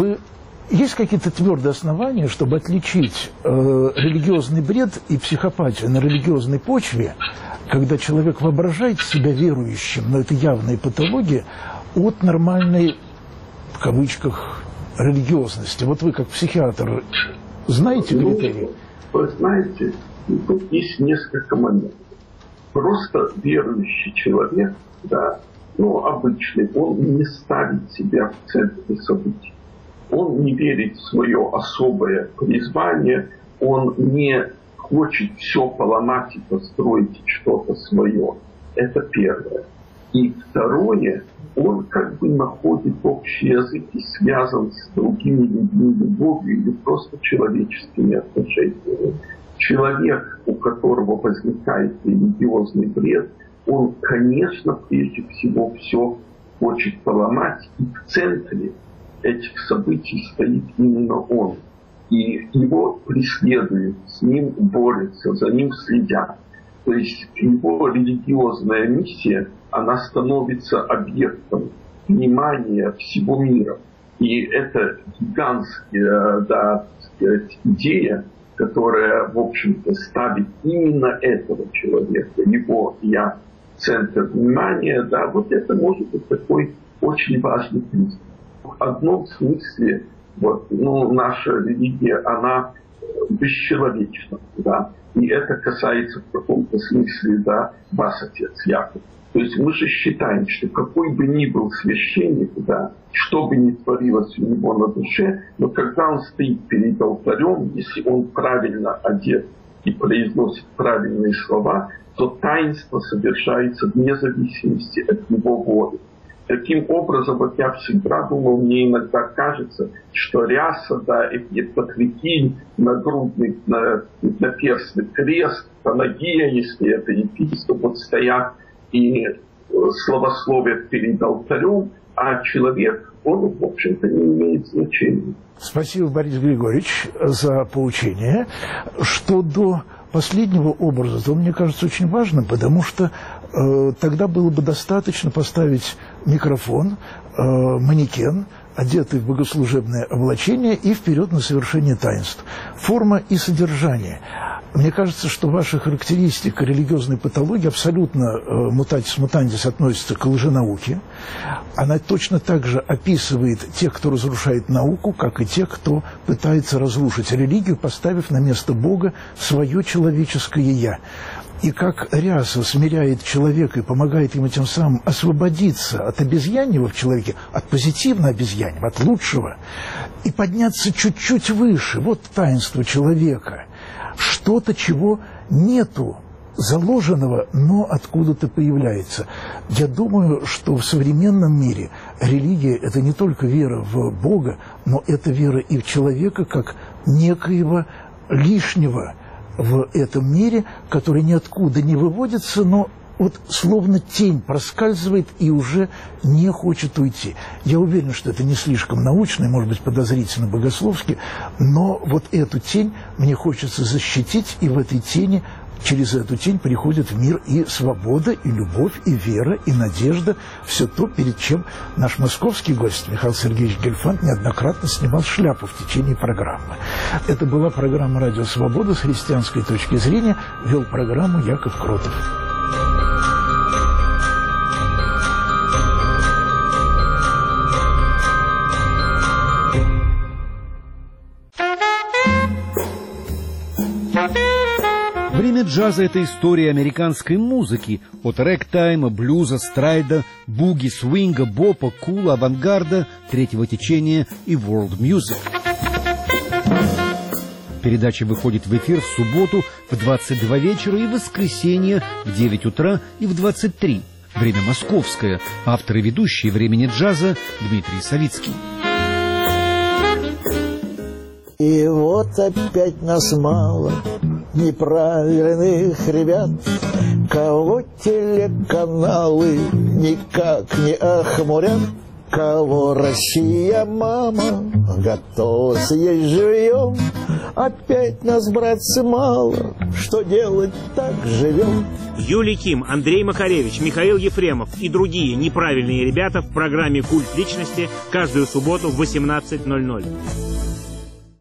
Есть какие-то твердые основания, чтобы отличить религиозный бред и психопатию на религиозной почве, когда человек воображает себя верующим, но это явная патология, от нормальной, в кавычках, религиозности? Вот вы, как психиатр, знаете критерии? Вы знаете, тут есть несколько моментов. Просто верующий человек, да, обычный, он не ставит себя в центре событий. Он не верит в свое особое призвание, он не хочет все поломать и построить что-то свое. Это первое. И второе, он как бы находит общий язык и связан с другими людьми любовью или просто человеческими отношениями. Человек, у которого возникает религиозный бред, он, конечно, прежде всего все хочет поломать, и в центре этих событий стоит именно он. И его преследуют, с ним борются, за ним следят. То есть его религиозная миссия, она становится объектом внимания всего мира. И это гигантская, идея, которая, в общем-то, ставит именно этого человека, его «я», в центр внимания, вот это может быть такой очень важный признак. В одном смысле, наша религия, она бесчеловечна, и это касается в каком-то смысле, вас, отец Яков. То есть мы же считаем, что какой бы ни был священник, что бы ни творилось у него на душе, но когда он стоит перед алтарем, если он правильно одет и произносит правильные слова, то таинство совершается вне зависимости от его воли. Таким образом, я всегда думал, мне иногда кажется, что ряса, эпитрахиль, нагрудный, наперстный крест, панагия, если это епископ, стоят и славословят перед алтарем, а человек, он, в общем-то, не имеет значения. Спасибо, Борис Григорьевич, за поучение. Что до последнего образа, то, мне кажется, очень важно, потому что тогда было бы достаточно поставить микрофон, манекен, одетый в богослужебное облачение, и вперед на совершение таинств. Форма и содержание. Мне кажется, что ваша характеристика религиозной патологии абсолютно mutatis mutandis относится к лженауке. Она точно так же описывает тех, кто разрушает науку, как и тех, кто пытается разрушить религию, поставив на место Бога свое человеческое «я». И как ряса смиряет человека и помогает ему тем самым освободиться от обезьяньего в человеке, от позитивного обезьяньего, от лучшего, и подняться чуть-чуть выше. Вот таинство человека. Что-то, чего нету заложенного, но откуда-то появляется. Я думаю, что в современном мире религия – это не только вера в Бога, но это вера и в человека как некоего лишнего в этом мире, который ниоткуда не выводится, но вот словно тень проскальзывает и уже не хочет уйти. Я уверен, что это не слишком научно и, может быть, подозрительно богословски, но вот эту тень мне хочется защитить, и в этой тени, через эту тень приходит в мир и свобода, и любовь, и вера, и надежда. Все то, перед чем наш московский гость Михаил Сергеевич Гельфанд неоднократно снимал шляпу в течение программы. Это была программа «Радио Свобода» с христианской точки зрения. Вел программу Яков Кротов. Время джаза – это история американской музыки, от рэгтайма, блюза, страйда, буги, свинга, бопа, кула, авангарда, третьего течения и world music. Передача выходит в эфир в субботу в 22 вечера и в воскресенье в 9 утра и в 23. Время московское. Автор и ведущий «Времени джаза» Дмитрий Савицкий. И вот опять нас мало, неправильных ребят. Кого телеканалы никак не охмурят, кого Россия, мама, готова съесть живьем. Опять нас, братцы, мало, что делать, так живем. Юлий Ким, Андрей Макаревич, Михаил Ефремов и другие неправильные ребята в программе «Культ личности» каждую субботу в 18:00.